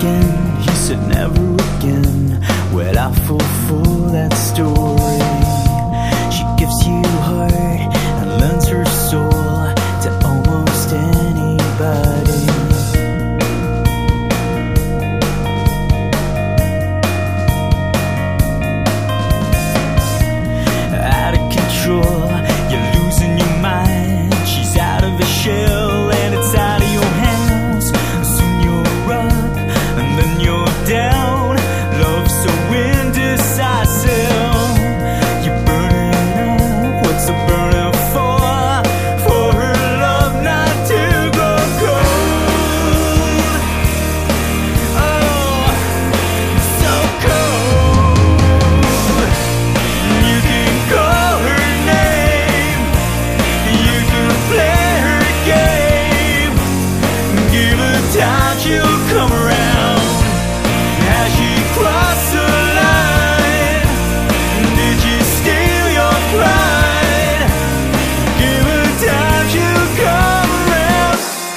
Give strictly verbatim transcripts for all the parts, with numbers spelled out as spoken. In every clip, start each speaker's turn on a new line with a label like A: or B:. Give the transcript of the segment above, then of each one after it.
A: again, he said never again. Well, I fulfill that story. She gives you heart and lends her soul to almost anybody. Out of control, you're losing your mind. She's out of a shell and it's out of your hands. Soon you're up and then you're down. Love's so indecisive. You're burning up, what's the burning for? For her love not to go cold. Oh, so cold. You can call her name, you can play her game. Give her time, she'll come around. Has she crossed the line? Did you steal your pride? Give her time, she'll come around.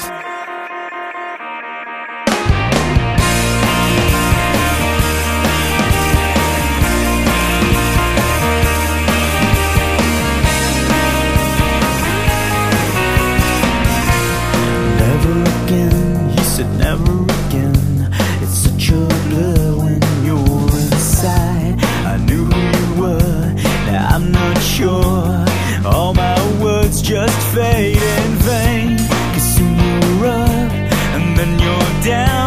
A: Never again, he said never again. It's such a blur when you're inside. I knew who you were, now I'm not sure. All my words just fade in vain. Cause soon you're up and then you're down.